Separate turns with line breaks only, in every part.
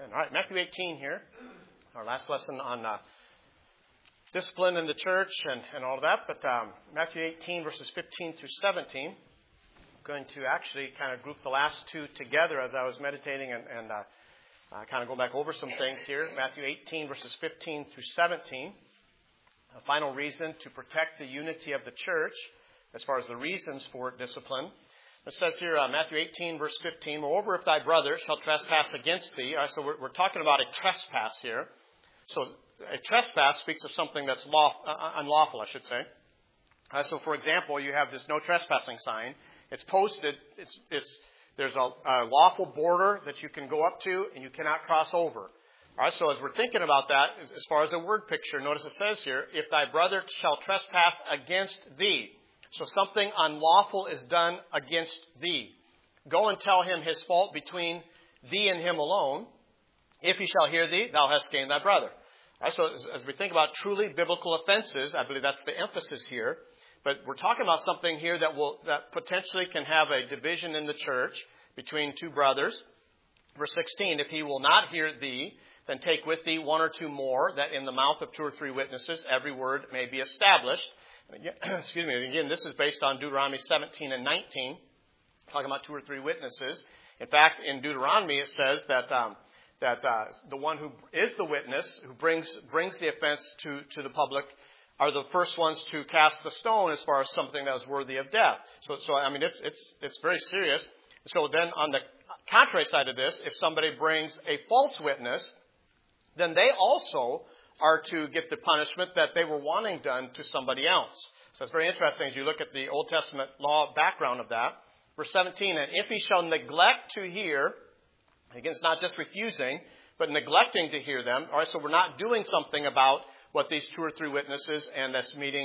All right, Matthew 18 here. Our last lesson on discipline in the church and all of that. But Matthew 18, verses 15 through 17. I'm going to actually kind of group the last two together as I was meditating and kind of go back over some things here. Matthew 18, verses 15 through 17. A final reason to protect the unity of the church as far as the reasons for discipline. It says here, Matthew 18, verse 15, moreover, if thy brother shall trespass against thee. So we're talking about a trespass here. So a trespass speaks of something that's unlawful, I should say. So, for example, you have this no trespassing sign. It's posted. There's a lawful border that you can go up to, and you cannot cross over. All right, so as we're thinking about that, as far as a word picture, notice it says here, if thy brother shall trespass against thee. So something unlawful is done against thee. Go and tell him his fault between thee and him alone. If he shall hear thee, thou hast gained thy brother. All right, so as we think about truly biblical offenses, I believe that's the emphasis here. But we're talking about something here that potentially can have a division in the church between two brothers. Verse 16, if he will not hear thee, then take with thee one or two more, that in the mouth of two or three witnesses every word may be established. Excuse me. Again, this is based on Deuteronomy 17 and 19, talking about two or three witnesses. In fact, in Deuteronomy it says that the one who is the witness, who brings the offense to the public, are the first ones to cast the stone as far as something that is worthy of death. So I mean, it's very serious. So then, on the contrary side of this, if somebody brings a false witness, then they also are to get the punishment that they were wanting done to somebody else. So it's very interesting as you look at the Old Testament law background of that. Verse 17, and if he shall neglect to hear, again, it's not just refusing, but neglecting to hear them. All right, so we're not doing something about what these two or three witnesses and this meeting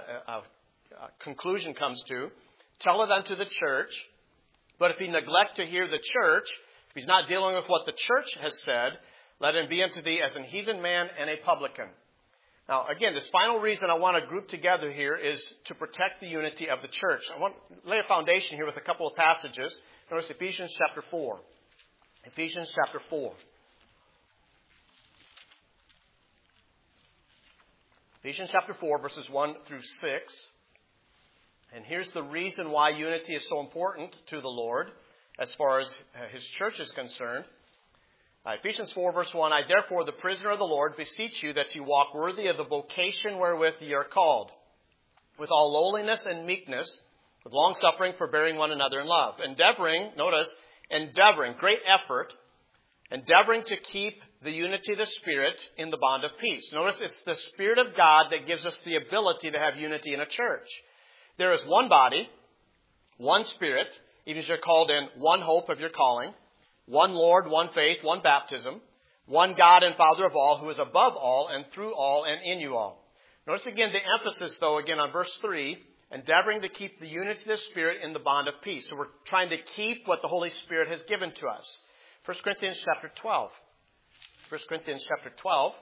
conclusion comes to. Tell it unto the church. But if he neglect to hear the church, if he's not dealing with what the church has said, let him be unto thee as an heathen man and a publican. Now, again, this final reason I want to group together here is to protect the unity of the church. I want to lay a foundation here with a couple of passages. Notice Ephesians chapter 4. Ephesians chapter 4. Ephesians chapter 4, verses 1 through 6. And here's the reason why unity is so important to the Lord as far as His church is concerned. Ephesians 4, verse 1, I therefore, the prisoner of the Lord, beseech you that you walk worthy of the vocation wherewith ye are called, with all lowliness and meekness, with longsuffering, forbearing one another in love. Endeavoring, great effort, endeavoring to keep the unity of the Spirit in the bond of peace. Notice it's the Spirit of God that gives us the ability to have unity in a church. There is one body, one Spirit, even as you're called in one hope of your calling, one Lord, one faith, one baptism, one God and Father of all, who is above all and through all and in you all. Notice again the emphasis, though, again on verse 3, endeavoring to keep the unity of the Spirit in the bond of peace. So we're trying to keep what the Holy Spirit has given to us. 1 Corinthians chapter 12. 1 Corinthians chapter 12.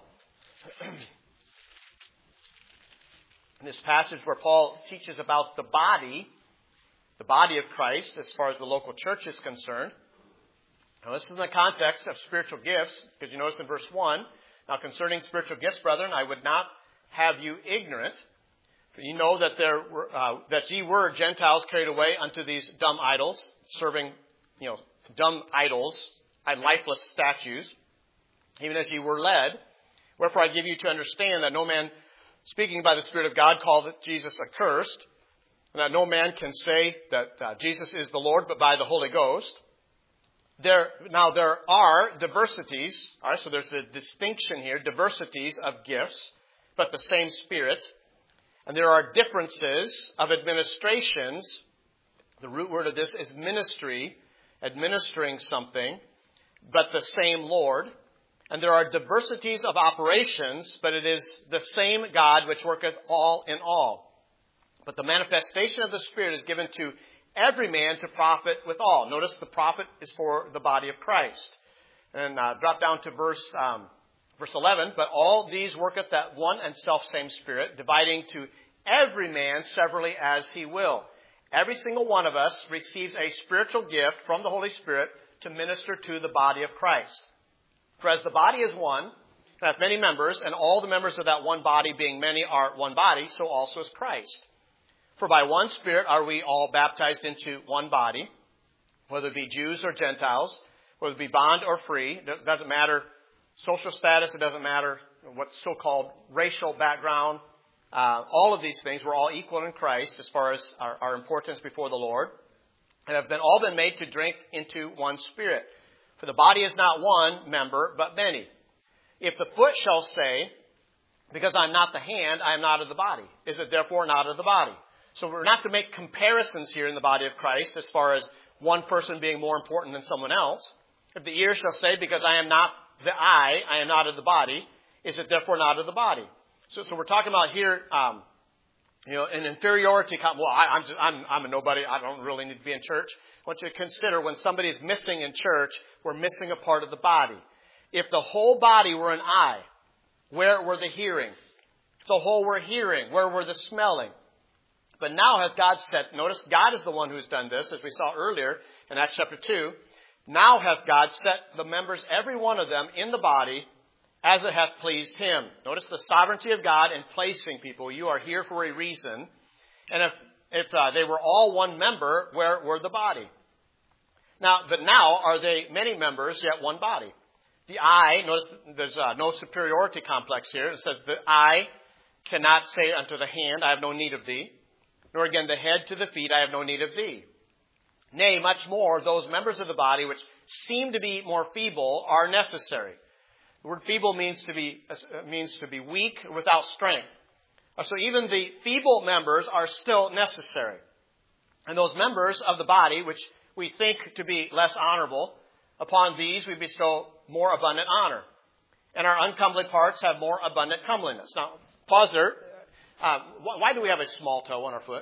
In this passage where Paul teaches about the body of Christ as far as the local church is concerned. Now, this is in the context of spiritual gifts, because you notice in verse 1, now concerning spiritual gifts, brethren, I would not have you ignorant. For you know that that ye were Gentiles carried away unto these dumb idols, serving, dumb idols, lifeless statues, even as ye were led. Wherefore I give you to understand that no man, speaking by the Spirit of God, calleth Jesus accursed, and that no man can say that Jesus is the Lord, but by the Holy Ghost. There are diversities, all right, so there's a distinction here, diversities of gifts, but the same Spirit. And there are differences of administrations. The root word of this is ministry, administering something, but the same Lord. And there are diversities of operations, but it is the same God which worketh all in all. But the manifestation of the Spirit is given to every man to profit withal. Notice the profit is for the body of Christ. And drop down to verse 11. But all these worketh that one and self-same Spirit, dividing to every man severally as he will. Every single one of us receives a spiritual gift from the Holy Spirit to minister to the body of Christ. For as the body is one, and hath many members, and all the members of that one body being many are one body, so also is Christ. For by one Spirit are we all baptized into one body, whether it be Jews or Gentiles, whether it be bond or free. It doesn't matter social status. It doesn't matter what so-called racial background. All of these things, we're all equal in Christ as far as our importance before the Lord, and have all been made to drink into one Spirit. For the body is not one member, but many. If the foot shall say, because I'm not the hand, I am not of the body, is it therefore not of the body? So we're not to make comparisons here in the body of Christ as far as one person being more important than someone else. If the ear shall say, because I am not the eye, I am not of the body, is it therefore not of the body? So we're talking about here, an inferiority. Well, I'm a nobody. I don't really need to be in church. I want you to consider when somebody is missing in church, we're missing a part of the body. If the whole body were an eye, where were the hearing? If the whole were hearing, where were the smelling? But now hath God set, notice God is the one who's done this, as we saw earlier in Acts chapter 2. Now hath God set the members, every one of them, in the body, as it hath pleased Him. Notice the sovereignty of God in placing people. You are here for a reason. And if they were all one member, where were the body? But now are they many members, yet one body? The eye, notice there's no superiority complex here. It says, the eye cannot say unto the hand, I have no need of thee. Nor again the head to the feet, I have no need of thee. Nay, much more, those members of the body which seem to be more feeble are necessary. The word feeble means to be weak, without strength. So even the feeble members are still necessary. And those members of the body, which we think to be less honorable, upon these we bestow more abundant honor. And our uncomely parts have more abundant comeliness. Now, pause there. Why do we have a small toe on our foot?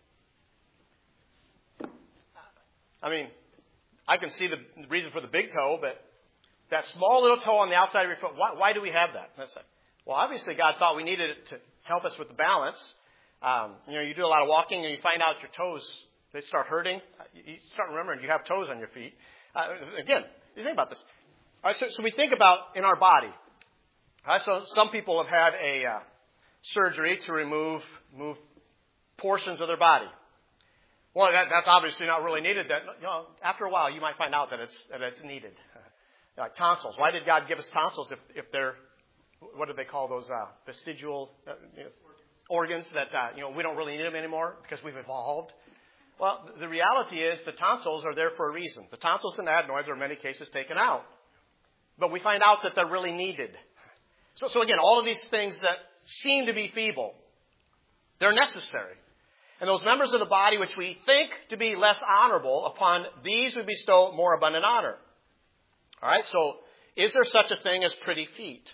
I mean, I can see the reason for the big toe, but that small little toe on the outside of your foot, why do we have that? Well, obviously God thought we needed it to help us with the balance. You do a lot of walking and you find out your toes, they start hurting. You start remembering you have toes on your feet. Again, you think about this. All right, so we think about in our body. All right, so some people have had a surgery to remove portions of their body. Well, that's obviously not really needed. After a while, you might find out that it's needed. Like tonsils. Why did God give us tonsils if they're, what do they call those, vestigial organs that, we don't really need them anymore because we've evolved? Well, the reality is the tonsils are there for a reason. The tonsils and adenoids are in many cases taken out. But we find out that they're really needed. So again, all of these things that seem to be feeble, they're necessary. And those members of the body which we think to be less honorable, upon these we bestow more abundant honor. All right, so is there such a thing as pretty feet?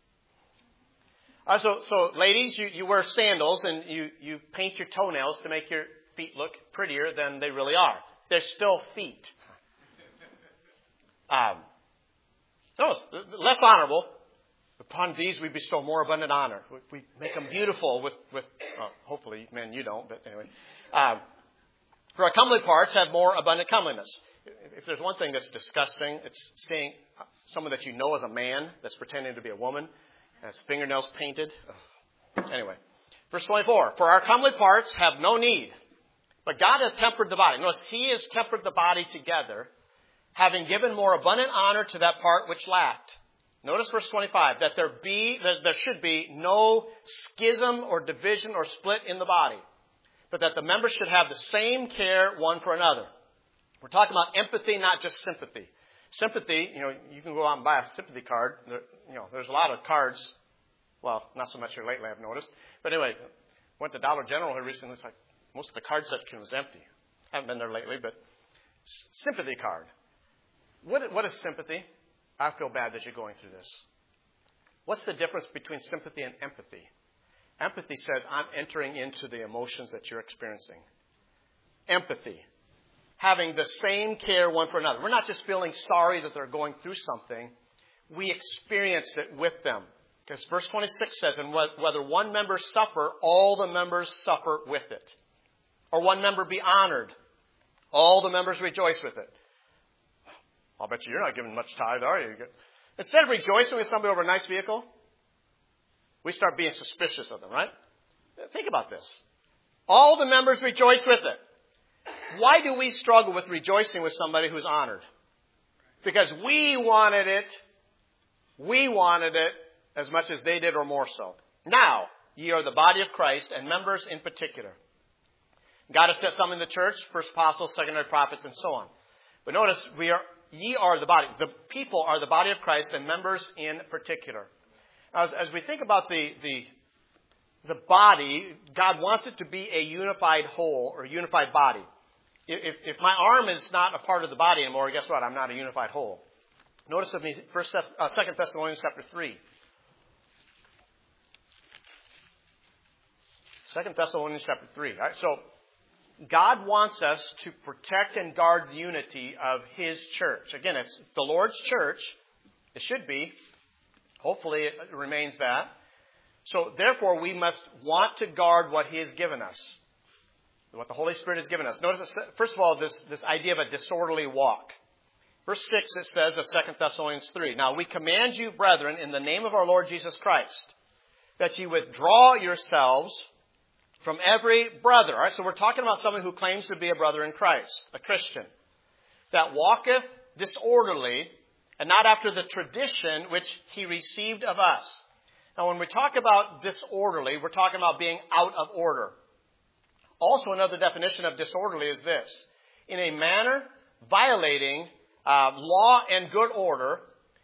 So ladies, you wear sandals and you paint your toenails to make your feet look prettier than they really are. They're still feet. No, less honorable. Upon these we bestow more abundant honor. We make them beautiful with hopefully, men, you don't, but anyway. For our comely parts have more abundant comeliness. If there's one thing that's disgusting, it's seeing someone that you know as a man that's pretending to be a woman, has fingernails painted. Anyway, verse 24. For our comely parts have no need, but God hath tempered the body. Notice, He has tempered the body together, having given more abundant honor to that part which lacked. Notice verse 25, that there should be no schism or division or split in the body, but that the members should have the same care one for another. We're talking about empathy, not just sympathy. Sympathy, you can go out and buy a sympathy card. There's a lot of cards. Well, not so much here lately, I've noticed. But anyway, went to Dollar General here recently. It's like most of the card section was empty. Haven't been there lately, but sympathy card. What is sympathy? I feel bad that you're going through this. What's the difference between sympathy and empathy? Empathy says, I'm entering into the emotions that you're experiencing. Empathy, having the same care one for another. We're not just feeling sorry that they're going through something. We experience it with them. Because verse 26 says, and whether one member suffer, all the members suffer with it. Or one member be honored, all the members rejoice with it. I'll bet you're not giving much tithe, are you? Instead of rejoicing with somebody over a nice vehicle, we start being suspicious of them, right? Think about this. All the members rejoice with it. Why do we struggle with rejoicing with somebody who's honored? Because we wanted it. We wanted it as much as they did or more so. Now, ye are the body of Christ and members in particular. God has set some in the church, first apostles, secondary prophets, and so on. But notice, ye are the body. The people are the body of Christ and members in particular. As we think about the body, God wants it to be a unified whole or unified body. If my arm is not a part of the body anymore, guess what? I'm not a unified whole. Notice with me 2 Thessalonians chapter 3. 2 Thessalonians chapter 3. All right, so God wants us to protect and guard the unity of His church. Again, it's the Lord's church. It should be. Hopefully it remains that. So therefore we must want to guard what He has given us. What the Holy Spirit has given us. Notice, first of all, this idea of a disorderly walk. Verse 6, it says of 2 Thessalonians 3, Now we command you, brethren, in the name of our Lord Jesus Christ, that ye withdraw yourselves from every brother. All right, so we're talking about someone who claims to be a brother in Christ, a Christian, that walketh disorderly, and not after the tradition which he received of us. Now, when we talk about disorderly, we're talking about being out of order. Also, another definition of disorderly is this: in a manner violating law and good order,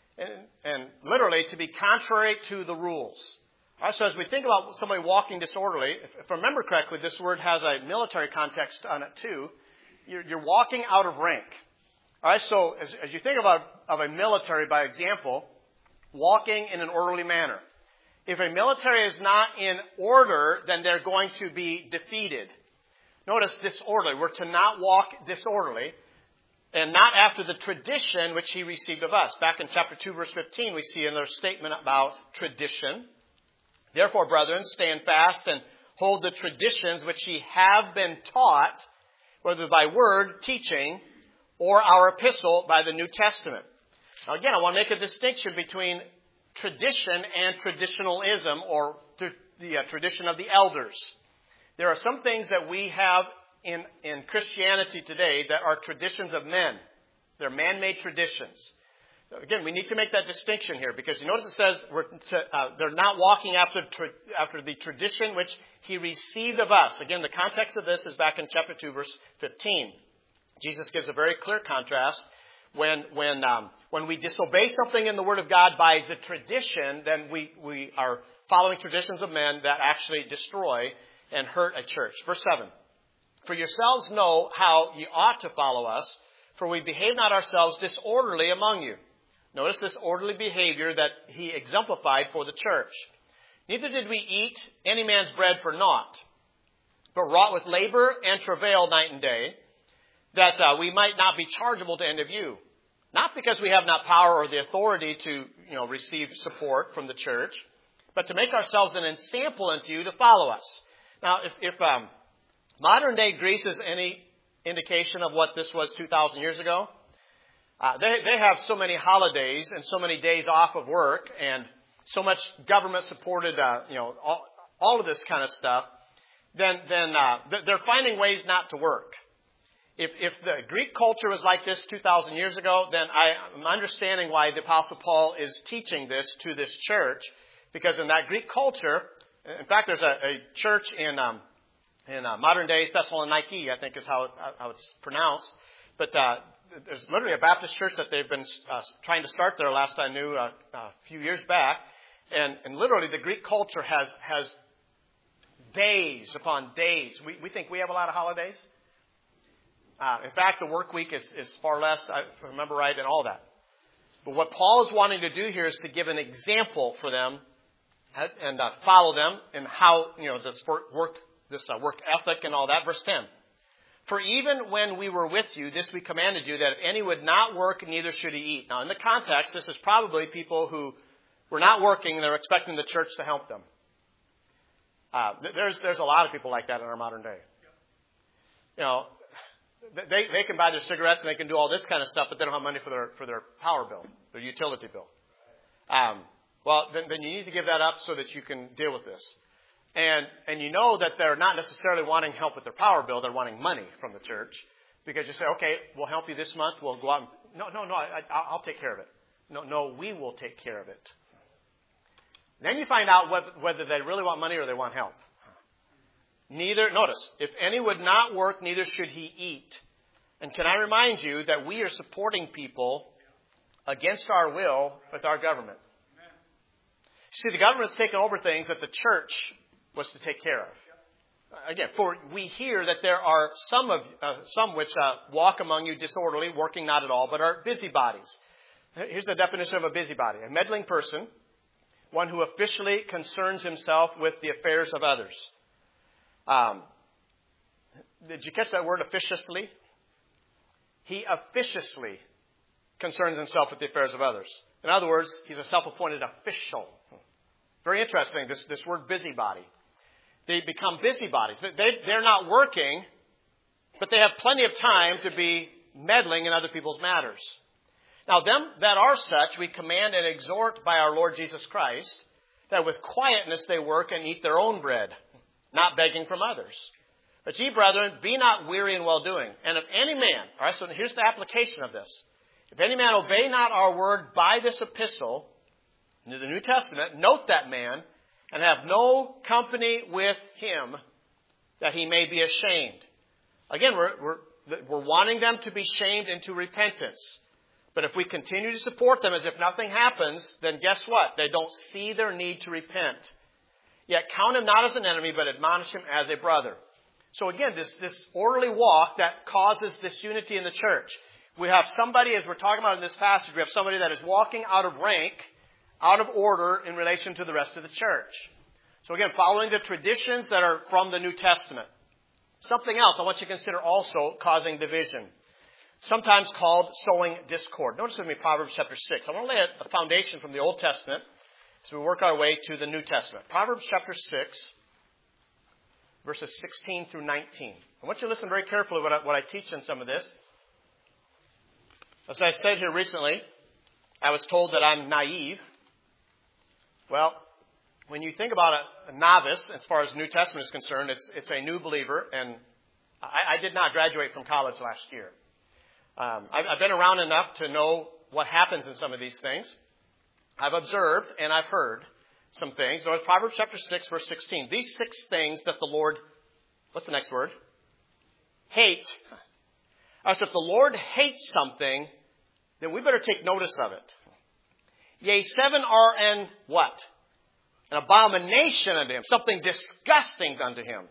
and literally to be contrary to the rules. All right, so as we think about somebody walking disorderly, if I remember correctly, this word has a military context on it too. You're walking out of rank. All right, so as you think of a military, by example, walking in an orderly manner. If a military is not in order, then they're going to be defeated. Notice disorderly. We're to not walk disorderly and not after the tradition which he received of us. Back in chapter 2, verse 15, we see another statement about tradition. Therefore, brethren, stand fast and hold the traditions which ye have been taught, whether by word, teaching, or our epistle by the New Testament. Now again, I want to make a distinction between tradition and traditionalism, or the tradition of the elders. There are some things that we have in Christianity today that are traditions of men. They're man-made traditions. Again, we need to make that distinction here, because you notice it says they're not walking after the tradition which he received of us. Again, the context of this is back in chapter 2, verse 15. Jesus gives a very clear contrast. When we disobey something in the Word of God by the tradition, then we are following traditions of men that actually destroy and hurt a church. Verse 7. For yourselves know how ye ought to follow us, for we behave not ourselves disorderly among you. Notice this orderly behavior that he exemplified for the church. Neither did we eat any man's bread for naught, but wrought with labor and travail night and day, that we might not be chargeable to any of you. Not because we have not power or the authority to receive support from the church, but to make ourselves an ensample unto you to follow us. Now, if modern day Greece is any indication of what this was 2,000 years ago, they have so many holidays and so many days off of work and so much government supported, all of this kind of stuff. Then they're finding ways not to work. If the Greek culture was like this 2,000 years ago, then I'm understanding why the Apostle Paul is teaching this to this church, because in that Greek culture, in fact, there's a church in modern day Thessaloniki, I think is how it's pronounced, but there's literally a Baptist church that they've been trying to start there. Last I knew, a few years back, and literally the Greek culture has days upon days. We think we have a lot of holidays. In fact, the work week is far less, if I remember right, and all that. But what Paul is wanting to do here is to give an example for them and follow them in how this work ethic and all that. Verse 10. For even when we were with you, this we commanded you, that if any would not work, neither should he eat. Now, in the context, this is probably people who were not working and they're expecting the church to help them. There's a lot of people like that in our modern day. They can buy their cigarettes and they can do all this kind of stuff, but they don't have money for their power bill, their utility bill. well, then you need to give that up so that you can deal with this. And you know that they're not necessarily wanting help with their power bill. They're wanting money from the church. Because you say, okay, we'll help you this month. We'll go out. No, I'll take care of it. No, we will take care of it. Then you find out whether they really want money or they want help. Notice, if any would not work, neither should he eat. And can I remind you that we are supporting people against our will with our government. See, the government's taken over things that the church was to take care of. Again, for we hear that there are some which walk among you disorderly, working not at all, but are busybodies. Here's the definition of a busybody. A meddling person, one who officially concerns himself with the affairs of others. Did you catch that word, officiously? He officiously concerns himself with the affairs of others. In other words, he's a self-appointed official. Very interesting, this word busybody. They become busybodies. They're not working, but they have plenty of time to be meddling in other people's matters. Now, them that are such, we command and exhort by our Lord Jesus Christ, that with quietness they work and eat their own bread, not begging from others. But ye, brethren, be not weary in well-doing. And if any man, all right, so here's the application of this. If any man obey not our word by this epistle, into the New Testament, note that man, and have no company with him, that he may be ashamed. Again, we're wanting them to be shamed into repentance. But if we continue to support them as if nothing happens, then guess what? They don't see their need to repent. Yet count him not as an enemy, but admonish him as a brother. So again, this orderly walk that causes this unity in the church. We have somebody, as we're talking about in this passage, we have somebody that is walking out of rank, out of order in relation to the rest of the church. So again, following the traditions that are from the New Testament. Something else I want you to consider also causing division. Sometimes called sowing discord. Notice with me Proverbs chapter 6. I want to lay a foundation from the Old Testament as we work our way to the New Testament. Proverbs chapter 6, verses 16 through 19. I want you to listen very carefully what I teach in some of this. As I said here recently, I was told that I'm naive. Well, when you think about a novice, as far as the New Testament is concerned, it's a new believer, and I did not graduate from college last year. I've been around enough to know what happens in some of these things. I've observed and I've heard some things. Notice Proverbs chapter 6, verse 16. These 6 things that the Lord, what's the next word? Hate. So if the Lord hates something, then we better take notice of it. Yea, 7 are an what? An abomination unto him. Something disgusting unto him.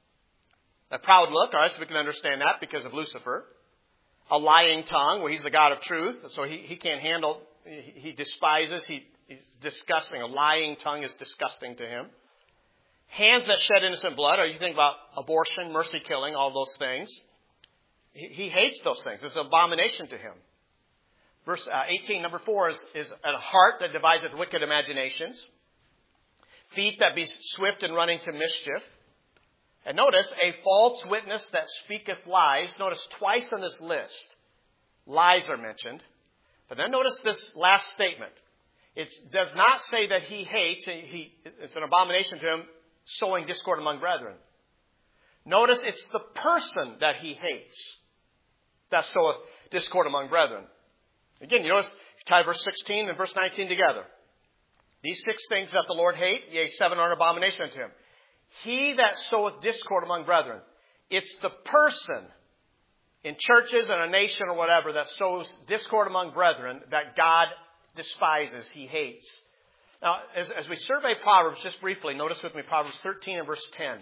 A proud look, all right, so we can understand that because of Lucifer. A lying tongue, well, he's the God of truth, so he can't handle, he despises, he's disgusting. A lying tongue is disgusting to him. Hands that shed innocent blood, or you think about abortion, mercy killing, all those things. He hates those things. It's an abomination to him. Verse 18, number 4 is a heart that deviseth wicked imaginations. Feet that be swift in running to mischief. And notice, a false witness that speaketh lies. Notice twice on this list, lies are mentioned. But then notice this last statement. It does not say that he hates, it's an abomination to him, sowing discord among brethren. Notice it's the person that he hates that soweth discord among brethren. Again, you notice, you tie verse 16 and verse 19 together. These 6 things that the Lord hates, yea, 7 are an abomination unto him. He that soweth discord among brethren. It's the person in churches and a nation or whatever that sows discord among brethren that God despises, he hates. Now, as we survey Proverbs just briefly, notice with me Proverbs 13 and verse 10.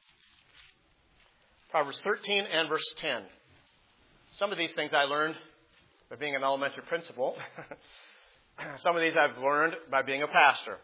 Proverbs 13 and verse 10. Some of these things I learned by being an elementary principal. Some of these I've learned by being a pastor.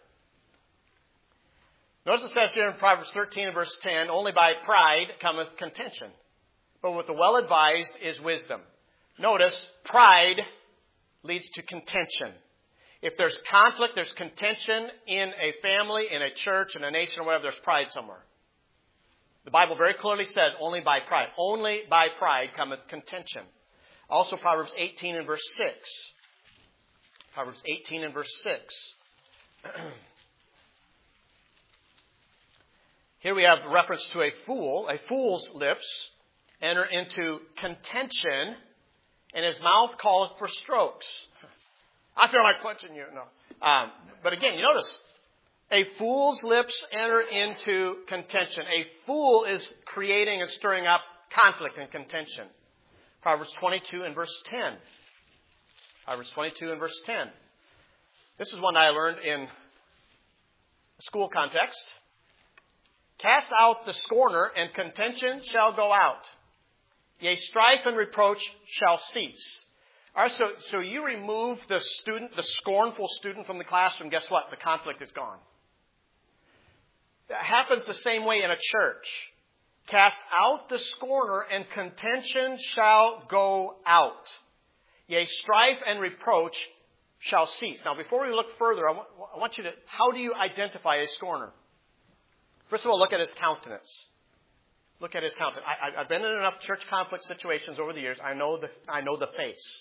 Notice it says here in Proverbs 13 and verse 10, only by pride cometh contention, but with the well-advised is wisdom. Notice, pride leads to contention. If there's conflict, there's contention in a family, in a church, in a nation, or whatever, there's pride somewhere. The Bible very clearly says only by pride. Only by pride cometh contention. Also Proverbs 18 and verse 6. Proverbs 18 and verse 6. Here we have reference to a fool. A fool's lips enter into contention, and his mouth calleth for strokes. I feel like punching you. No. But again, you notice, a fool's lips enter into contention. A fool is creating and stirring up conflict and contention. Proverbs 22 and verse 10. Proverbs 22 and verse 10. This is one I learned in a school context. Cast out the scorner, and contention shall go out. Yea, strife and reproach shall cease. All right, so you remove the student, the scornful student from the classroom, guess what? The conflict is gone. That happens the same way in a church. Cast out the scorner, and contention shall go out. Yea, strife and reproach shall cease. Now, before we look further, I want you to, how do you identify a scorner? First of all, look at his countenance. Look at his countenance. I've been in enough church conflict situations over the years. I know the face.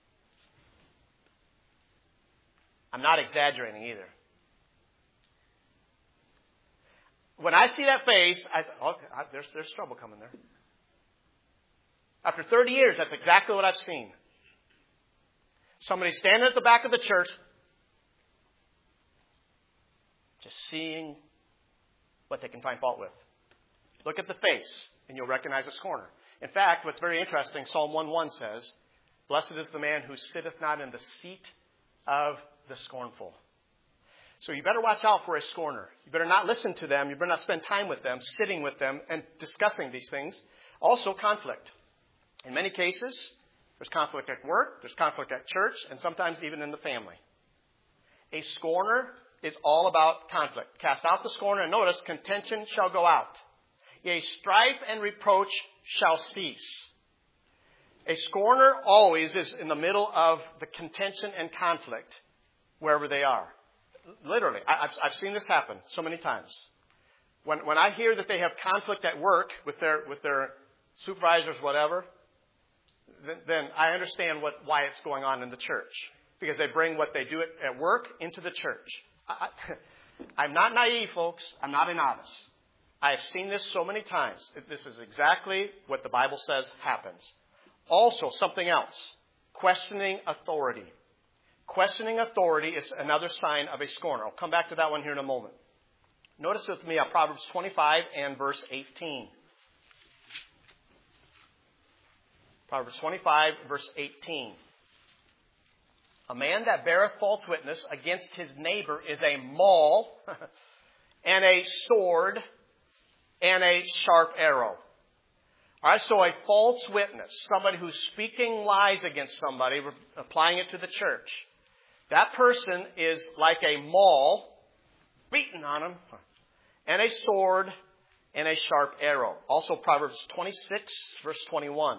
I'm not exaggerating either. When I see that face, I say, oh, there's trouble coming there. After 30 years, that's exactly what I've seen. Somebody standing at the back of the church, just seeing what they can find fault with. Look at the face, and you'll recognize a scorner. In fact, what's very interesting, Psalm 1:1 says, "Blessed is the man who sitteth not in the seat of the scornful." So you better watch out for a scorner. You better not listen to them. You better not spend time with them, sitting with them, and discussing these things. Also, conflict. In many cases, there's conflict at work, there's conflict at church, and sometimes even in the family. A scorner is all about conflict. Cast out the scorner, and notice, contention shall go out. Yea, strife and reproach shall cease. A scorner always is in the middle of the contention and conflict wherever they are. Literally, I've seen this happen so many times. When I hear that they have conflict at work with their supervisors, whatever, then I understand why it's going on in the church. Because they bring what they do at work into the church. I'm not naive, folks. I'm not a novice. I have seen this so many times. This is exactly what the Bible says happens. Also, something else. Questioning authority. Questioning authority is another sign of a scorner. I'll come back to that one here in a moment. Notice with me Proverbs 25 and verse 18. Proverbs 25, verse 18. A man that beareth false witness against his neighbor is a maul and a sword and a sharp arrow. All right, so a false witness, somebody who's speaking lies against somebody, applying it to the church. That person is like a maul, beating on him, and a sword and a sharp arrow. Also Proverbs 26, verse 21.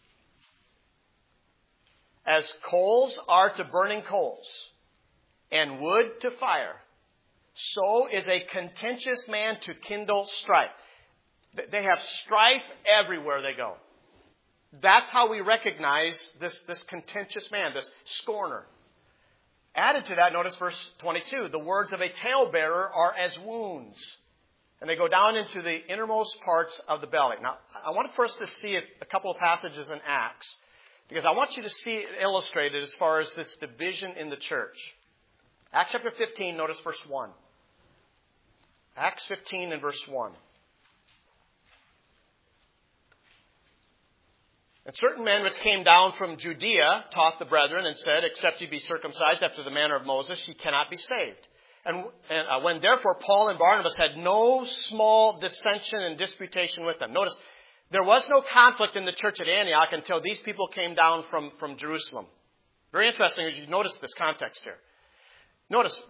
As coals are to burning coals, and wood to fire, so is a contentious man to kindle strife. They have strife everywhere they go. That's how we recognize this contentious man, this scorner. Added to that, notice verse 22, the words of a talebearer are as wounds, and they go down into the innermost parts of the belly. Now, I want for us to see a couple of passages in Acts, because I want you to see it illustrated as far as this division in the church. Acts chapter 15, notice verse 1. Acts 15 and verse 1. And certain men which came down from Judea taught the brethren and said, except ye be circumcised after the manner of Moses, ye cannot be saved. And when therefore Paul and Barnabas had no small dissension and disputation with them. Notice, there was no conflict in the church at Antioch until these people came down from Jerusalem. Very interesting as you notice this context here. Notice,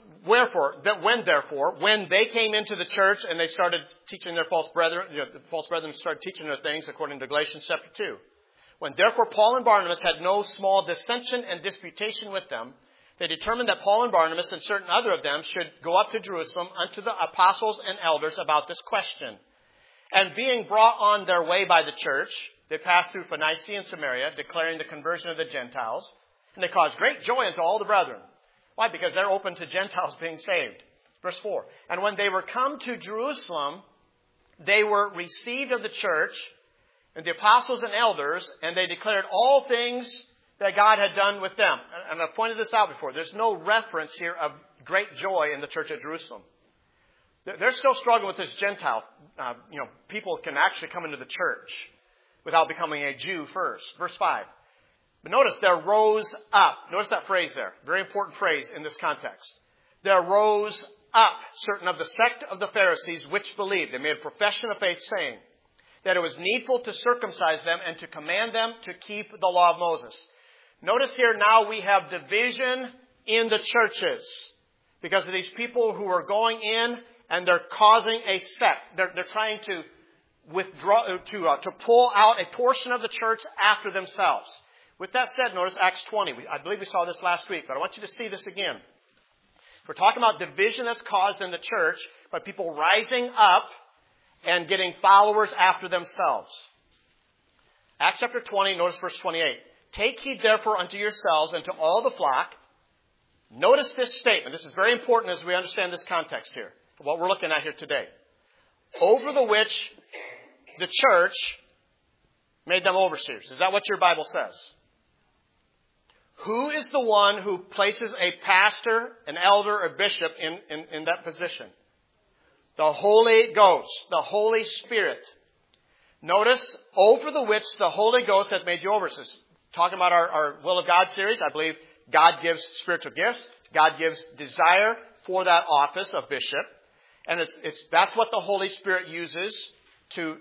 when they came into the church and they started teaching their false brethren, the false brethren started teaching their things according to Galatians chapter 2. When therefore Paul and Barnabas had no small dissension and disputation with them, they determined that Paul and Barnabas and certain other of them should go up to Jerusalem unto the apostles and elders about this question. And being brought on their way by the church, they passed through Phoenicia and Samaria, declaring the conversion of the Gentiles. And they caused great joy unto all the brethren. Why? Because they're open to Gentiles being saved. Verse 4. And when they were come to Jerusalem, they were received of the church and the apostles and elders, and they declared all things that God had done with them. And I've pointed this out before. There's no reference here of great joy in the church at Jerusalem. They're still struggling with this Gentile. People can actually come into the church without becoming a Jew first. Verse 5. But notice, there rose up. Notice that phrase there. Very important phrase in this context. There rose up certain of the sect of the Pharisees which believed. They made a profession of faith, saying that it was needful to circumcise them and to command them to keep the law of Moses. Notice here now we have division in the churches because of these people who are going in and they're causing a sect. They're trying to withdraw, to pull out a portion of the church after themselves. With that said, notice Acts 20. I believe we saw this last week, but I want you to see this again. We're talking about division that's caused in the church by people rising up and getting followers after themselves. Acts chapter 20, notice verse 28. Take heed therefore unto yourselves and to all the flock. Notice this statement. This is very important as we understand this context here, what we're looking at here today. Over the which the church made them overseers. Is that what your Bible says? Who is the one who places a pastor, an elder, or bishop in that position? The Holy Ghost, the Holy Spirit. Notice, over the which the Holy Ghost hath made you overseers. Talking about our Will of God series, I believe God gives spiritual gifts. God gives desire for that office of bishop. And that's what the Holy Spirit uses to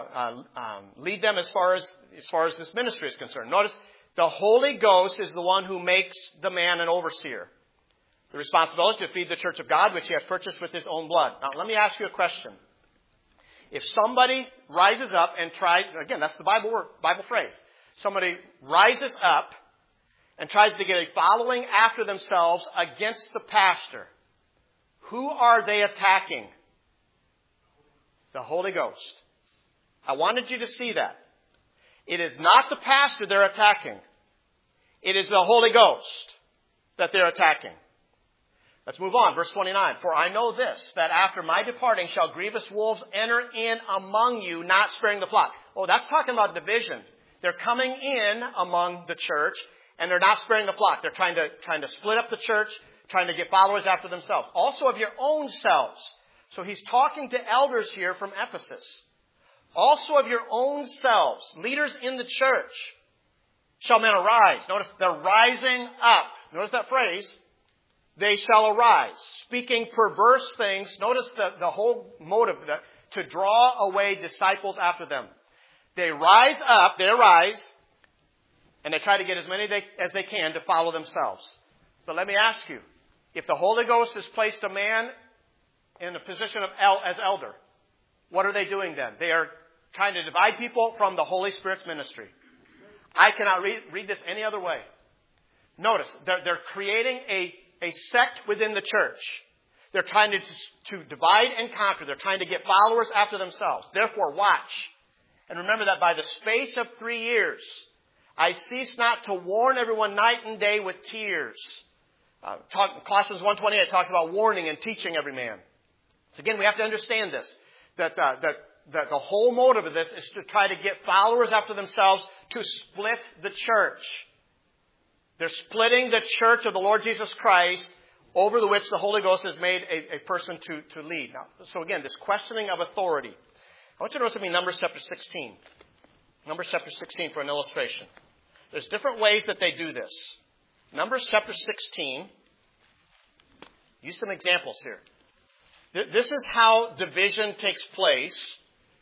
lead them as far as this ministry is concerned. Notice, the Holy Ghost is the one who makes the man an overseer. The responsibility to feed the church of God, which he hath purchased with his own blood. Now, let me ask you a question. If somebody rises up and tries, again, that's the Bible phrase. Somebody rises up and tries to get a following after themselves against the pastor, who are they attacking? The Holy Ghost. I wanted you to see that. It is not the pastor they're attacking. It is the Holy Ghost that they're attacking. Let's move on. Verse 29. For I know this, that after my departing shall grievous wolves enter in among you, not sparing the flock. Oh, that's talking about division. They're coming in among the church, and they're not sparing the flock. They're trying to split up the church, trying to get followers after themselves. Also of your own selves. So he's talking to elders here from Ephesus. Also of your own selves, leaders in the church, shall men arise. Notice they're rising up. Notice that phrase. They shall arise, speaking perverse things. Notice the whole motive, to draw away disciples after them. They rise up, they arise, and they try to get as many as they can to follow themselves. But let me ask you, if the Holy Ghost has placed a man in the position of as elder, what are they doing then? They are trying to divide people from the Holy Spirit's ministry. I cannot read this any other way. Notice, they're creating a sect within the church. They're trying to divide and conquer. They're trying to get followers after themselves. Therefore, watch. And remember that by the space of 3 years, I cease not to warn everyone night and day with tears. Colossians 1:28 talks about warning and teaching every man. So again, we have to understand this, that the whole motive of this is to try to get followers after themselves to split the church. They're splitting the church of the Lord Jesus Christ, over the which the Holy Ghost has made a person to lead. Now, so again, this questioning of authority. I want you to notice with me Numbers chapter 16. Numbers chapter 16 for an illustration. There's different ways that they do this. Numbers chapter 16. Use some examples here. This is how division takes place.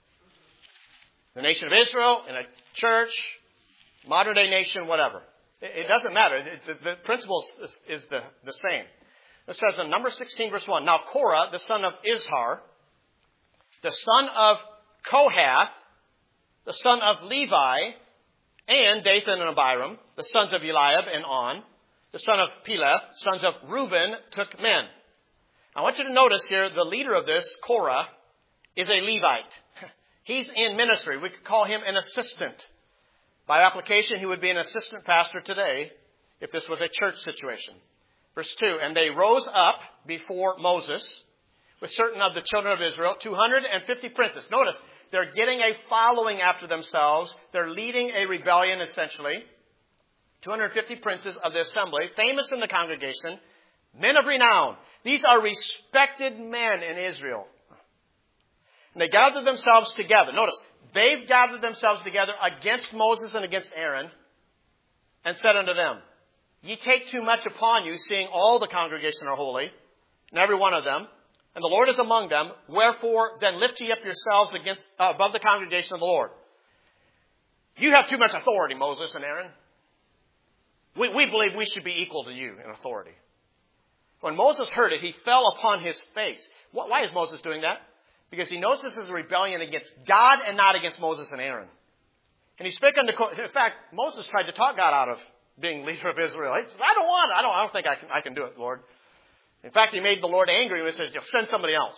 The nation of Israel, in a church, modern day nation, whatever. It doesn't matter. The principle is the same. It says in Numbers 16 verse 1, Now Korah, the son of Izhar, the son of Kohath, the son of Levi, and Dathan and Abiram, the sons of Eliab and On, the son of Peleth, sons of Reuben, took men. I want you to notice here, the leader of this, Korah, is a Levite. He's in ministry. We could call him an assistant. By application, he would be an assistant pastor today if this was a church situation. Verse 2, and they rose up before Moses with certain of the children of Israel, 250 princes. Notice, they're getting a following after themselves. They're leading a rebellion, essentially. 250 princes of the assembly, famous in the congregation, men of renown. These are respected men in Israel. And they gathered themselves together. Notice, they've gathered themselves together against Moses and against Aaron and said unto them, Ye take too much upon you, seeing all the congregation are holy, and every one of them, and the Lord is among them. Wherefore, then lift ye up yourselves above the congregation of the Lord. You have too much authority, Moses and Aaron. We believe we should be equal to you in authority. When Moses heard it, he fell upon his face. Why is Moses doing that? Because he knows this is a rebellion against God and not against Moses and Aaron. And he spake unto, in fact, Moses tried to talk God out of being leader of Israel. He says, I don't think I can do it, Lord. In fact, he made the Lord angry and he says, send somebody else.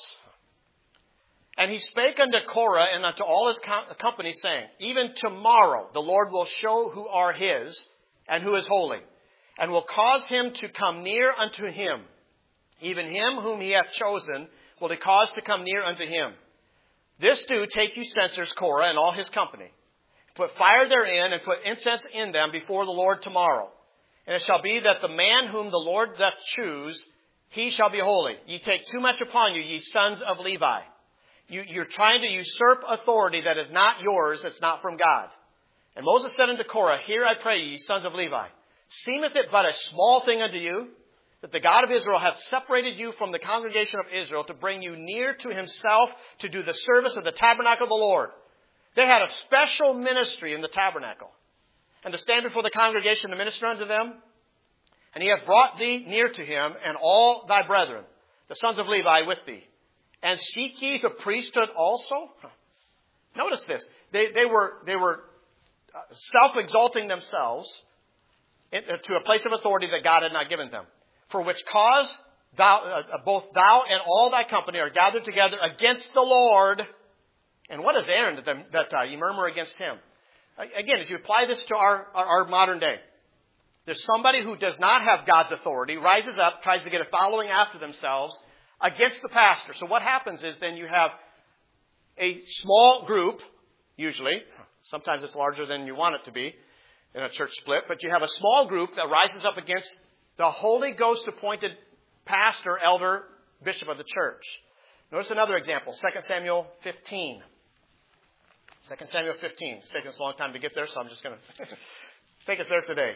And he spake unto Korah and unto all his company, saying, Even tomorrow the Lord will show who are his and who is holy, and will cause him to come near unto him. Even him whom he hath chosen will he cause to come near unto him. This do, take you censers, Korah and all his company. Put fire therein, and put incense in them before the Lord tomorrow. And it shall be that the man whom the Lord doth choose, he shall be holy. Ye take too much upon you, ye sons of Levi. You're trying to usurp authority that is not yours, it's not from God. And Moses said unto Korah, Hear I pray ye, sons of Levi, seemeth it but a small thing unto you, that the God of Israel hath separated you from the congregation of Israel to bring you near to himself to do the service of the tabernacle of the Lord. They had a special ministry in the tabernacle, and to stand before the congregation to minister unto them. And he hath brought thee near to him, and all thy brethren, the sons of Levi, with thee. And seek ye the priesthood also? Notice this. They were self-exalting themselves to a place of authority that God had not given them. For which cause both thou and all thy company are gathered together against the Lord. And what is Aaron that you murmur against him? Again, as you apply this to our modern day, there's somebody who does not have God's authority, rises up, tries to get a following after themselves against the pastor. So what happens is then you have a small group, usually. Sometimes it's larger than you want it to be in a church split. But you have a small group that rises up against the Holy Ghost appointed pastor, elder, bishop of the church. Notice another example, 2 Samuel 15. 2 Samuel 15. It's taken us a long time to get there, so I'm just going to take us there today.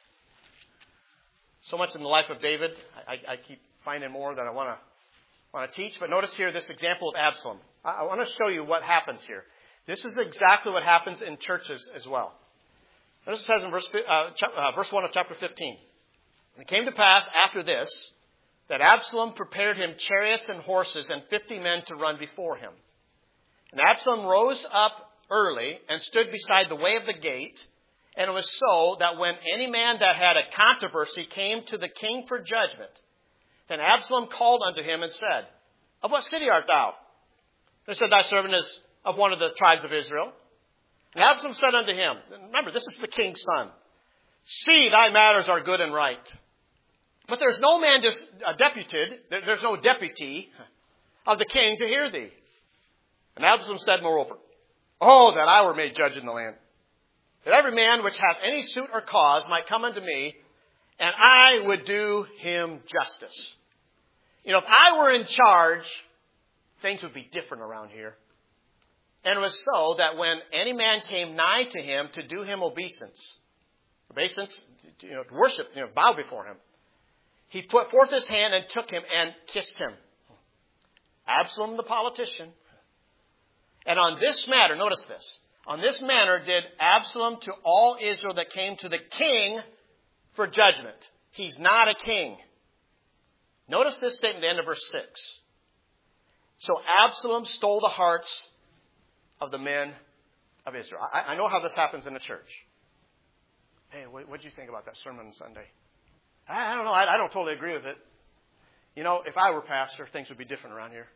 So much in the life of David. I keep finding more that I want to teach. But notice here this example of Absalom. I want to show you what happens here. This is exactly what happens in churches as well. Notice it says in verse 1 of chapter 15. And it came to pass after this that Absalom prepared him chariots and horses and 50 men to run before him. And Absalom rose up early and stood beside the way of the gate. And it was so that when any man that had a controversy came to the king for judgment, then Absalom called unto him and said, Of what city art thou? And he said, Thy servant is of one of the tribes of Israel. And Absalom said unto him, remember, this is the king's son, See, thy matters are good and right. But there's no man deputed, there's no deputy of the king to hear thee. And Absalom said, moreover, Oh, that I were made judge in the land, that every man which hath any suit or cause might come unto me, and I would do him justice. If I were in charge, things would be different around here. And it was so that when any man came nigh to him to do him obeisance, to worship, bow before him, he put forth his hand and took him and kissed him. Absalom the politician. And on this matter, notice this, on this manner did Absalom to all Israel that came to the king for judgment. He's not a king. Notice this statement at the end of verse 6. So Absalom stole the hearts of the men of Israel. I know how this happens in the church. Hey, what did you think about that sermon on Sunday? I don't know. I don't totally agree with it. If I were pastor, things would be different around here.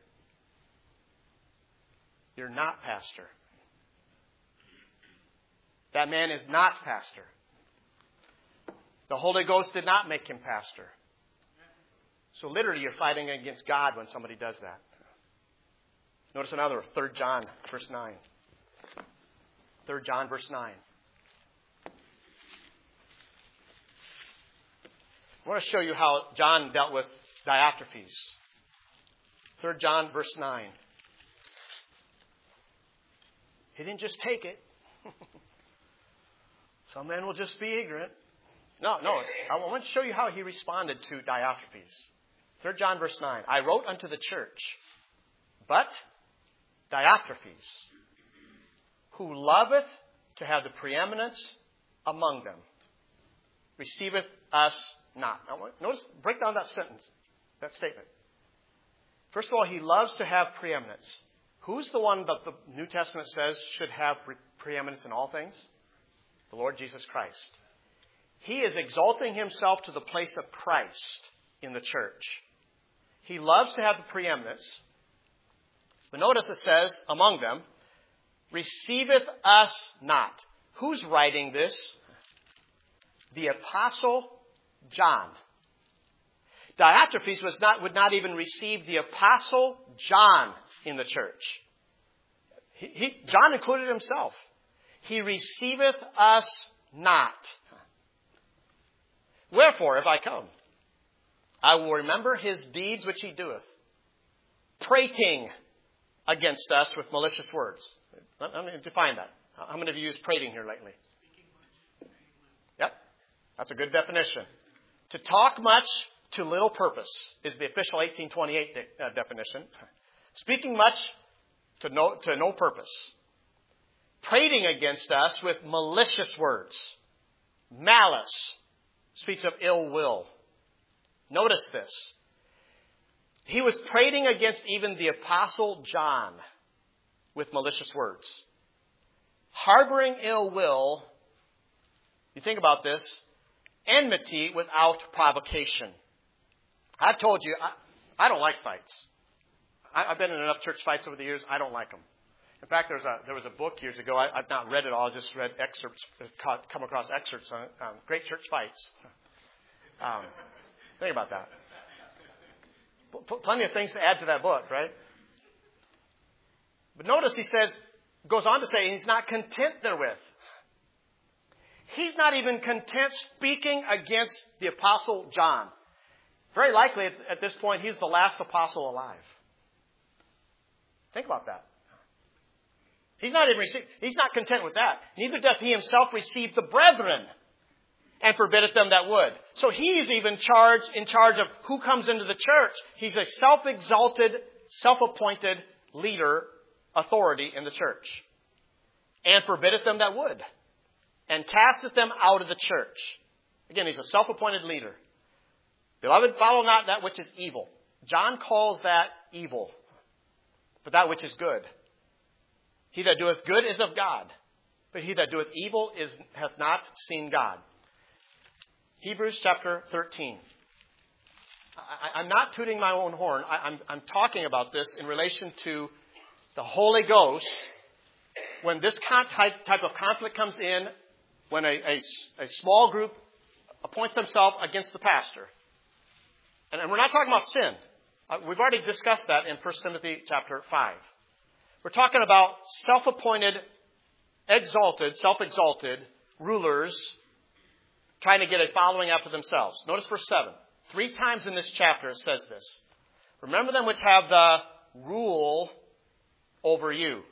You're not pastor. That man is not pastor. The Holy Ghost did not make him pastor. So literally you're fighting against God when somebody does that. Notice another, 3 John verse 9. 3 John verse 9. I want to show you how John dealt with Diotrephes. 3 John verse 9. He didn't just take it. Some men will just be ignorant. No. I want to show you how he responded to Diotrephes. 3 John verse 9. I wrote unto the church, but Diotrephes, who loveth to have the preeminence among them, receiveth us not. Now, notice, break down that sentence, that statement. First of all, he loves to have preeminence. Who's the one that the New Testament says should have preeminence in all things? The Lord Jesus Christ. He is exalting himself to the place of Christ in the church. He loves to have the preeminence. But notice it says, among them, receiveth us not. Who's writing this? The Apostle John. Diotrephes would not even receive the Apostle John in the church. John included himself. He receiveth us not. Wherefore, if I come, I will remember his deeds which he doeth, prating against us with malicious words. Let me define that. How many of you used prating here lately? Yep. That's a good definition. To talk much to little purpose is the official 1828 definition. Speaking much to no purpose. Prating against us with malicious words. Malice speaks of ill will. Notice this. He was prating against even the Apostle John with malicious words. Harboring ill will, you think about this, enmity without provocation. I've told you, I don't like fights. I've been in enough church fights over the years, I don't like them. In fact, there was a book years ago, I've not read it all, I just read excerpts, come across excerpts on great church fights. Think about that. Plenty of things to add to that book, right? But notice he goes on to say, he's not content therewith. He's not even content speaking against the Apostle John. Very likely at this point, he's the last apostle alive. Think about that. He's not content with that. Neither doth he himself receive the brethren, and forbiddeth them that would. So he's even in charge of who comes into the church. He's a self-exalted, self-appointed leader, authority in the church. And forbiddeth them that would. And casteth them out of the church. Again, he's a self-appointed leader. Beloved, follow not that which is evil. John calls that evil. But that which is good. He that doeth good is of God. But he that doeth evil hath not seen God. Hebrews chapter 13. I'm not tooting my own horn. I'm talking about this in relation to the Holy Ghost. When this type of conflict comes in, when a small group appoints themselves against the pastor. And we're not talking about sin. We've already discussed that in 1 Timothy chapter 5. We're talking about self-appointed, self-exalted rulers trying to get a following after themselves. Notice verse 7. 3 times in this chapter it says this. Remember them which have the rule over you,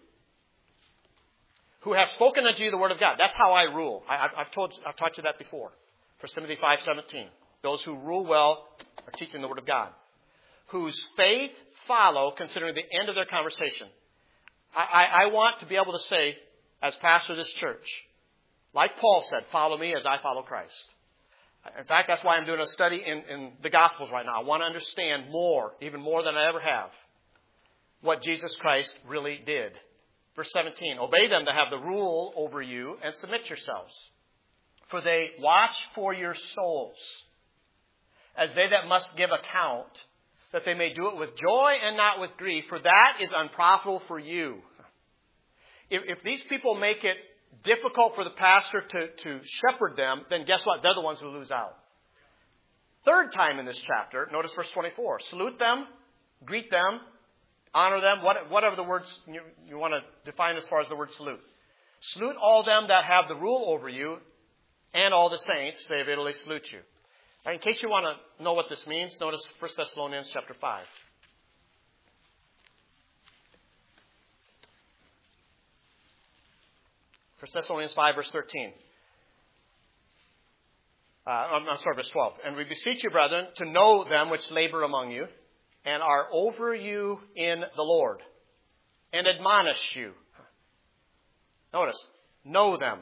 who have spoken unto you the word of God. That's how I rule. I've taught you that before. 1 Timothy 5:17. Those who rule well are teaching the word of God. Whose faith follow, considering the end of their conversation. I want to be able to say, as pastor of this church, like Paul said, follow me as I follow Christ. In fact, that's why I'm doing a study in the Gospels right now. I want to understand more, even more than I ever have, what Jesus Christ really did. Verse 17, obey them that have the rule over you and submit yourselves. For they watch for your souls, as they that must give account, that they may do it with joy and not with grief, for that is unprofitable for you. If these people make it difficult for the pastor to shepherd them, then guess what? They're the ones who lose out. third time in this chapter, notice verse 24. Salute them, greet them, honor them, whatever the words you want to define as far as the word salute. Salute all them that have the rule over you, and all the saints, they of Italy, salute you. And in case you want to know what this means, notice 1 Thessalonians chapter 5. 1 Thessalonians 5, verse 13. Verse 12. And we beseech you, brethren, to know them which labor among you, and are over you in the Lord, and admonish you. Notice, know them.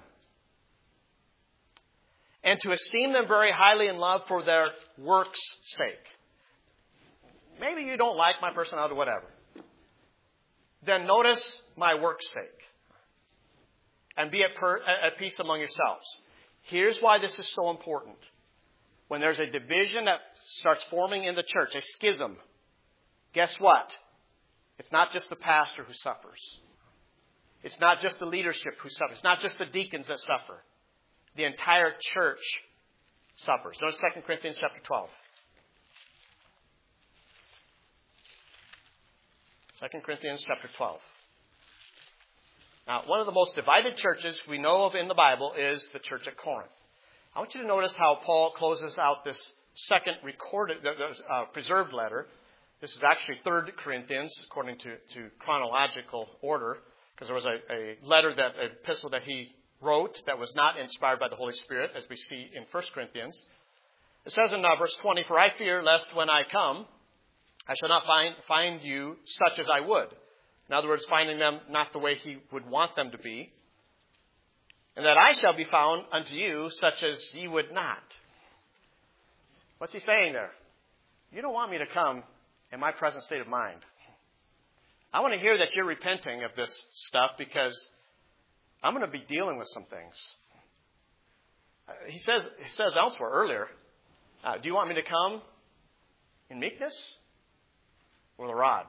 And to esteem them very highly in love for their works' sake. Maybe you don't like my personality, whatever. Then notice my work's sake. And be at peace among yourselves. Here's why this is so important. When there's a division that starts forming in the church, a schism, guess what? It's not just the pastor who suffers. It's not just the leadership who suffers. It's not just the deacons that suffer. The entire church suffers. Notice 2 Corinthians chapter 12. 2 Corinthians chapter 12. Now, one of the most divided churches we know of in the Bible is the church at Corinth. I want you to notice how Paul closes out this second preserved letter. This is actually 3 Corinthians, according to chronological order, because there was an epistle that he wrote that was not inspired by the Holy Spirit, as we see in 1 Corinthians. It says in verse 20, For I fear lest when I come, I shall not find you such as I would. In other words, finding them not the way he would want them to be. And that I shall be found unto you such as ye would not. What's he saying there? You don't want me to come in my present state of mind. I want to hear that you're repenting of this stuff because I'm going to be dealing with some things. He says elsewhere earlier, do you want me to come in meekness or the rod?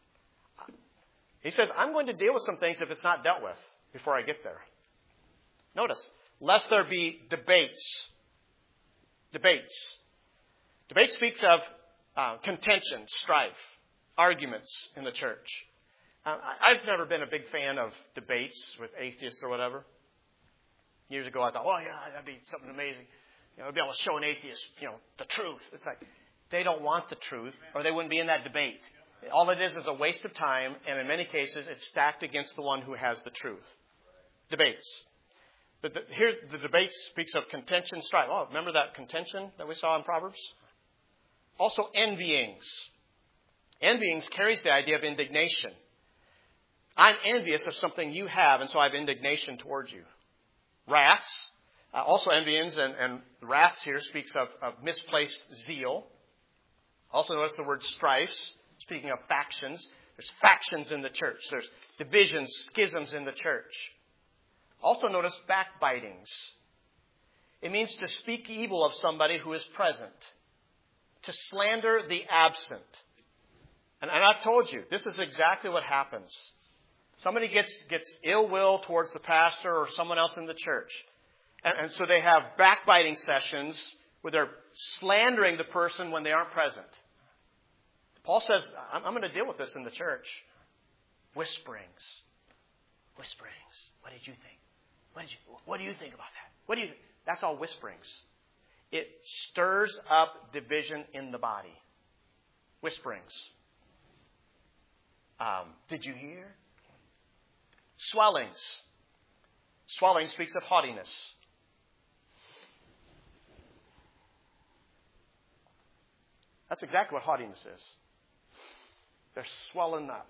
He says, I'm going to deal with some things if it's not dealt with before I get there. Notice, lest there be debates. Debates. Debate speaks of contention, strife, arguments in the church. I've never been a big fan of debates with atheists or whatever. Years ago, I thought, oh, yeah, that'd be something amazing. I'd be able to show an atheist, the truth. It's like they don't want the truth, or they wouldn't be in that debate. All it is a waste of time, and in many cases, it's stacked against the one who has the truth. Debates. But here, the debate speaks of contention, strife. Oh, remember that contention that we saw in Proverbs? Also, envyings. Envyings carries the idea of indignation. I'm envious of something you have, and so I have indignation towards you. Wraths. Also, envyings and wraths here speaks of misplaced zeal. Also, notice the word strifes. Speaking of factions, there's factions in the church. There's divisions, schisms in the church. Also notice backbitings. It means to speak evil of somebody who is present. To slander the absent. And I've told you, this is exactly what happens. Somebody gets ill will towards the pastor or someone else in the church. And so they have backbiting sessions where they're slandering the person when they aren't present. Paul says, I'm going to deal with this in the church. Whisperings. What did you think? What do you think about that? That's all whisperings. It stirs up division in the body. Whisperings. Did you hear? Swellings. Swelling speaks of haughtiness. That's exactly what haughtiness is. They're swelling up.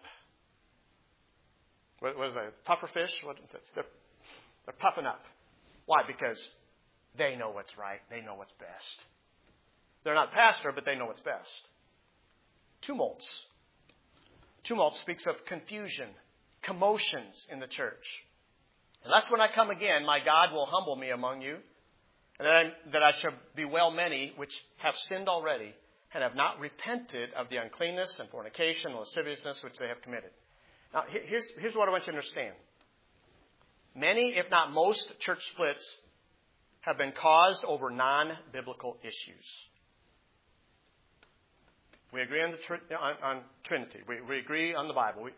What was it? Puffer fish? They're puffing up. Why? Because they know what's right. They know what's best. They're not pastor, but they know what's best. Tumults. Tumult speaks of confusion, commotions in the church. Unless when I come again, my God will humble me among you, and that I shall bewail many which have sinned already, and have not repented of the uncleanness and fornication and lasciviousness which they have committed. Now, here's what I want you to understand. Many, if not most, church splits have been caused over non-biblical issues. We agree on on Trinity. We agree on the Bible.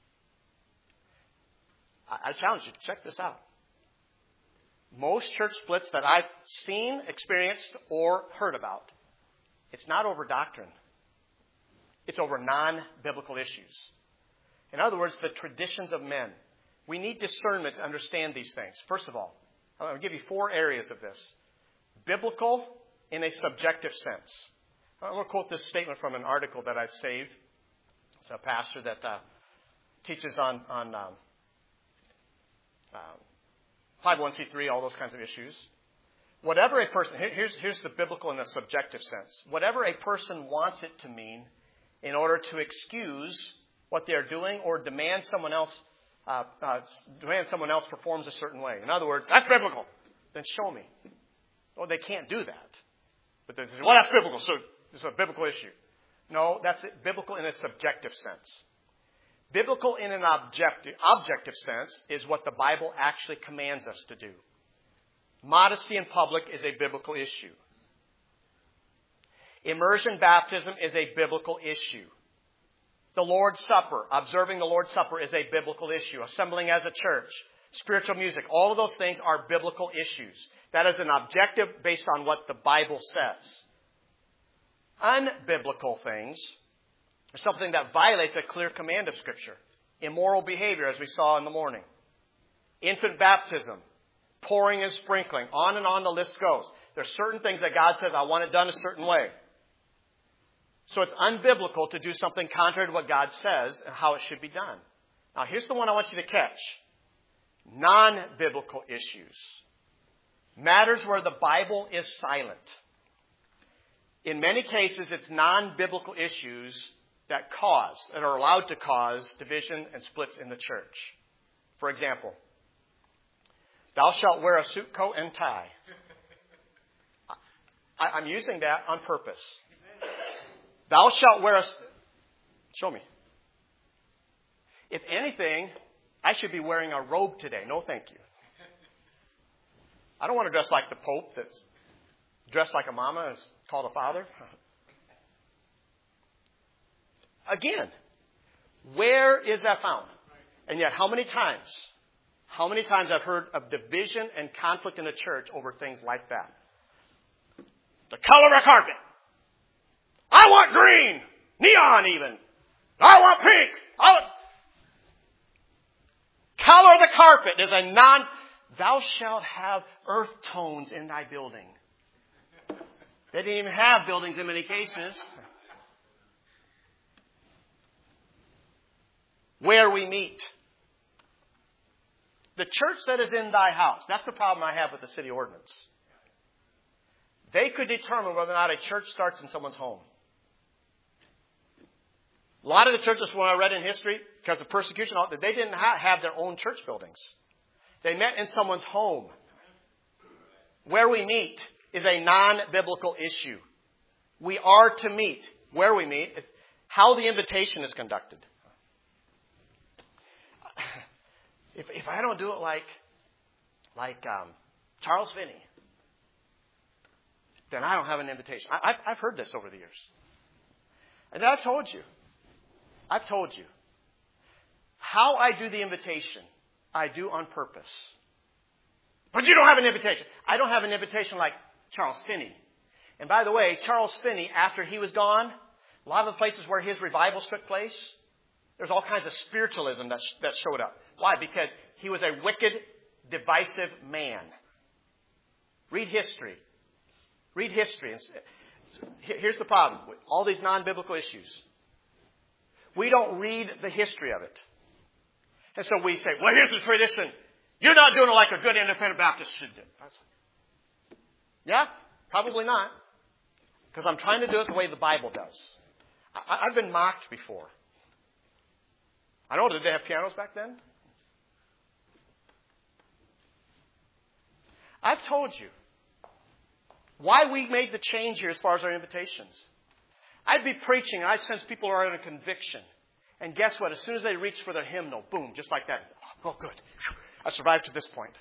I challenge you to check this out. Most church splits that I've seen, experienced, or heard about, it's not over doctrine. It's over non-biblical issues. In other words, the traditions of men. We need discernment to understand these things. First of all, I'm going to give you 4 areas of this. Biblical in a subjective sense. I'm going to quote this statement from an article that I've saved. It's a pastor that teaches on 501c3, all those kinds of issues. Whatever a person, here's the biblical in a subjective sense. Whatever a person wants it to mean in order to excuse what they're doing or demand someone else performs a certain way. In other words, that's biblical. Then show me. Well, they can't do that. But they say, well, that's biblical, so it's a biblical issue. No, that's biblical in a subjective sense. Biblical in an objective sense is what the Bible actually commands us to do. Modesty in public is a biblical issue. Immersion baptism is a biblical issue. The Lord's Supper, observing the Lord's Supper is a biblical issue. Assembling as a church, spiritual music, all of those things are biblical issues. That is an objective based on what the Bible says. Unbiblical things are something that violates a clear command of Scripture. Immoral behavior, as we saw in the morning. Infant baptism, pouring and sprinkling, on the list goes. There are certain things that God says, I want it done a certain way. So it's unbiblical to do something contrary to what God says and how it should be done. Now, here's the one I want you to catch. Non-biblical issues. Matters where the Bible is silent. In many cases, it's non-biblical issues that are allowed to cause division and splits in the church. For example, thou shalt wear a suit coat and tie. I'm using that on purpose. Thou shalt wear show me. If anything, I should be wearing a robe today. No, thank you. I don't want to dress like the Pope that's dressed like a mama and is called a father. Again, where is that found? And yet, how many times I've heard of division and conflict in the church over things like that? The color of carpet. I want green, neon even. I want pink. Color of the carpet is thou shalt have earth tones in thy building. They didn't even have buildings in many cases. Where we meet. The church that is in thy house. That's the problem I have with the city ordinance. They could determine whether or not a church starts in someone's home. A lot of the churches, when I read in history, because of persecution, they didn't have their own church buildings. They met in someone's home. Where we meet is a non-biblical issue. We are to meet. Where we meet is how the invitation is conducted. If I don't do it like Charles Finney, then I don't have an invitation. I've heard this over the years. And I've told you. How I do the invitation, I do on purpose. But you don't have an invitation. I don't have an invitation like Charles Finney. And by the way, Charles Finney, after he was gone, a lot of the places where his revivals took place, there's all kinds of spiritualism that showed up. Why? Because he was a wicked, divisive man. Read history. Here's the problem with all these non-biblical issues. We don't read the history of it. And so we say, well, here's the tradition. You're not doing it like a good independent Baptist should do. Yeah, probably not. Because I'm trying to do it the way the Bible does. I've been mocked before. I don't know, did they have pianos back then? I've told you why we made the change here as far as our invitations. I'd be preaching, and I'd sense people are in a conviction. And guess what? As soon as they reach for their hymnal, boom, just like that. Oh, good. I survived to this point.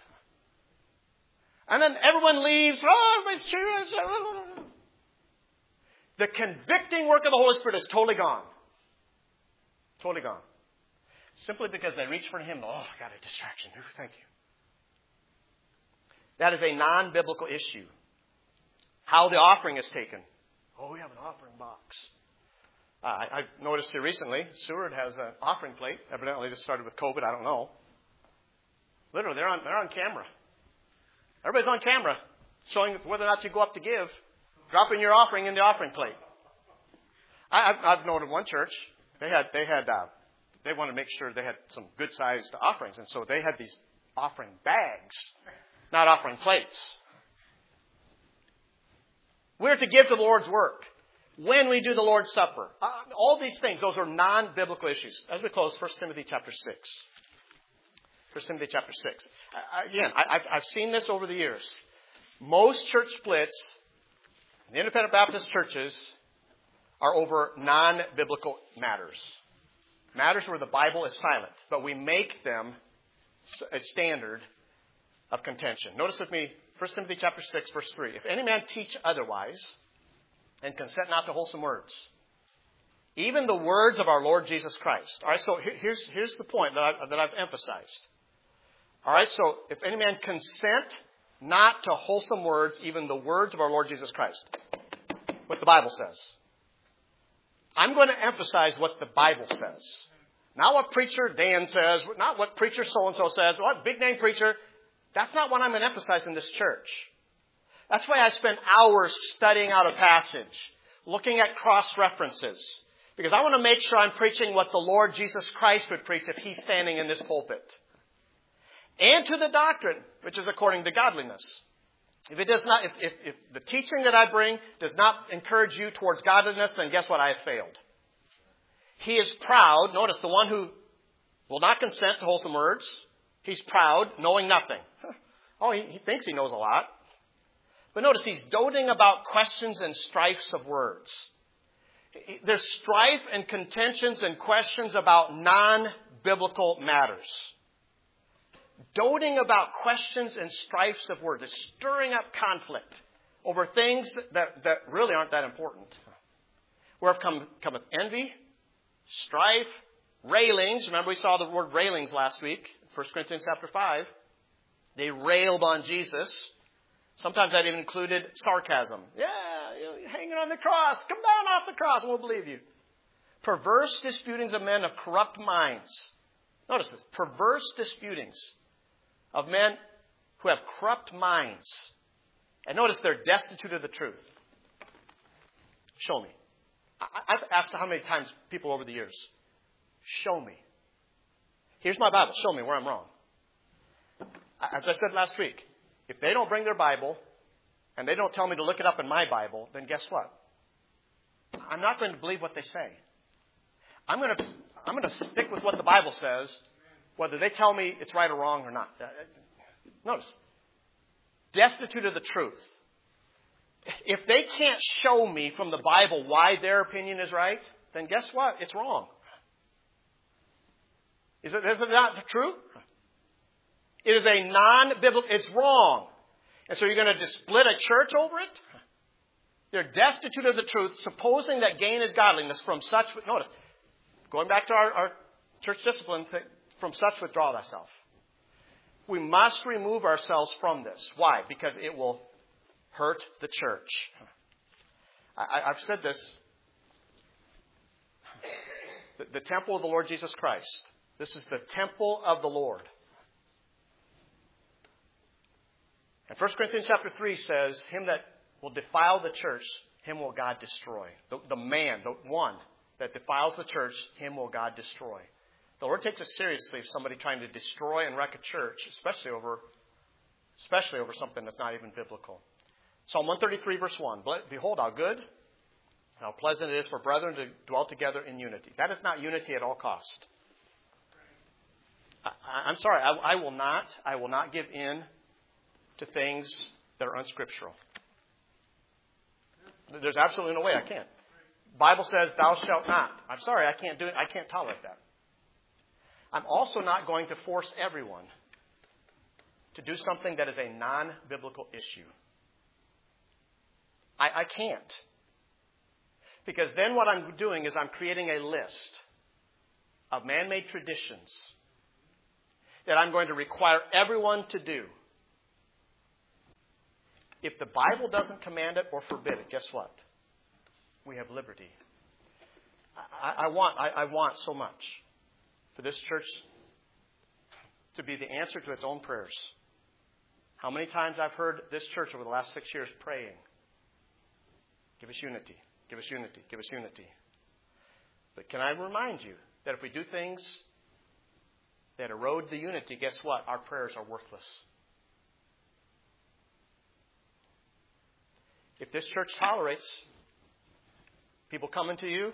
And then everyone leaves. Oh, everybody's cheering. The convicting work of the Holy Spirit is totally gone. Totally gone. Simply because they reach for him. Oh, I got a distraction. Ooh, thank you. That is a non-biblical issue. How the offering is taken. Oh, we have an offering box. I noticed here recently, Seward has an offering plate. Evidently, this started with COVID. I don't know. Literally, they're on camera. Everybody's on camera, showing whether or not you go up to give, dropping your offering in the offering plate. I've known of one church. They wanted to make sure they had some good sized offerings, and so they had these offering bags, not offering plates. We're to give to the Lord's work. When we do the Lord's Supper. All these things, those are non-biblical issues. As we close, 1 Timothy chapter 6. 1 Timothy chapter 6. Again, I've seen this over the years. Most church splits, the independent Baptist churches, are over non-biblical matters. Matters where the Bible is silent. But we make them a standard of contention. Notice with me, 1 Timothy chapter 6, verse 3. If any man teach otherwise, and consent not to wholesome words, even the words of our Lord Jesus Christ. All right, so here's the point that I've emphasized. All right, so if any man consent not to wholesome words, even the words of our Lord Jesus Christ, what the Bible says. I'm going to emphasize what the Bible says. Not what preacher Dan says, not what preacher so-and-so says, what big name preacher. That's not what I'm going to emphasize in this church. That's why I spend hours studying out a passage, looking at cross-references, because I want to make sure I'm preaching what the Lord Jesus Christ would preach if he's standing in this pulpit. And to the doctrine, which is according to godliness. If it does not, if the teaching that I bring does not encourage you towards godliness, then guess what? I have failed. He is proud. Notice the one who will not consent to wholesome words. He's proud, knowing nothing. Oh, he thinks he knows a lot. But notice he's doting about questions and strifes of words. There's strife and contentions and questions about non-biblical matters. Doting about questions and strifes of words. It's stirring up conflict over things that really aren't that important. Where cometh envy, strife, railings. Remember we saw the word railings last week, 1 Corinthians chapter 5. They railed on Jesus. Sometimes that even included sarcasm. Yeah, you're hanging on the cross. Come down off the cross and we'll believe you. Perverse disputings of men of corrupt minds. Notice this. Perverse disputings of men who have corrupt minds. And notice they're destitute of the truth. Show me. I've asked how many times people over the years. Show me. Here's my Bible. Show me where I'm wrong. As I said last week, if they don't bring their Bible and they don't tell me to look it up in my Bible, then guess what? I'm not going to believe what they say. I'm going to stick with what the Bible says, whether they tell me it's right or wrong or not. Notice, destitute of the truth. If they can't show me from the Bible why their opinion is right, then guess what? It's wrong. Is it not true? It is a non-biblical, it's wrong. And so you're going to split a church over it? They're destitute of the truth, supposing that gain is godliness from such, notice, going back to our church discipline, from such withdraw thyself. We must remove ourselves from this. Why? Because it will hurt the church. I've said this. The temple of the Lord Jesus Christ. This is the temple of the Lord. And 1 Corinthians chapter 3 says, him that will defile the church, him will God destroy. The man, the one that defiles the church, him will God destroy. The Lord takes it seriously if somebody trying to destroy and wreck a church, especially over something that's not even biblical. Psalm 133 verse 1, behold how good, how pleasant it is for brethren to dwell together in unity. That is not unity at all cost. I'm sorry, I will not give in to things that are unscriptural. There's absolutely no way I can. Bible says, thou shalt not. I'm sorry, I can't do it. I can't tolerate that. I'm also not going to force everyone to do something that is a non-biblical issue. I can't. Because then what I'm doing is I'm creating a list of man-made traditions that I'm going to require everyone to do. If the Bible doesn't command it or forbid it, guess what? We have liberty. I want so much for this church to be the answer to its own prayers. How many times I've heard this church over the last 6 years praying, give us unity, give us unity, give us unity. But can I remind you that if we do things that erode the unity, guess what? Our prayers are worthless. If this church tolerates people coming to you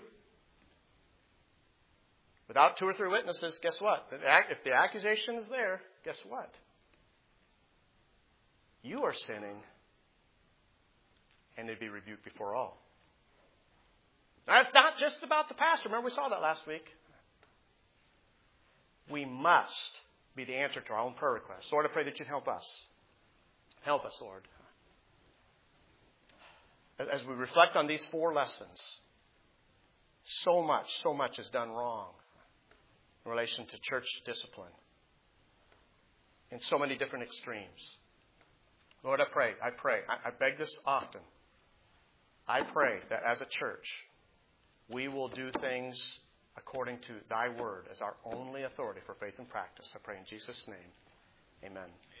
without 2 or 3 witnesses, guess what? If the accusation is there, guess what? You are sinning, and they'd be rebuked before all. Now, it's not just about the pastor. Remember, we saw that last week. We must be the answer to our own prayer requests. Lord, I pray that you'd help us. Help us, Lord. As we reflect on these 4 lessons, so much is done wrong in relation to church discipline in so many different extremes. Lord, I beg this often. I pray that as a church, we will do things according to thy word as our only authority for faith and practice. I pray in Jesus' name. Amen.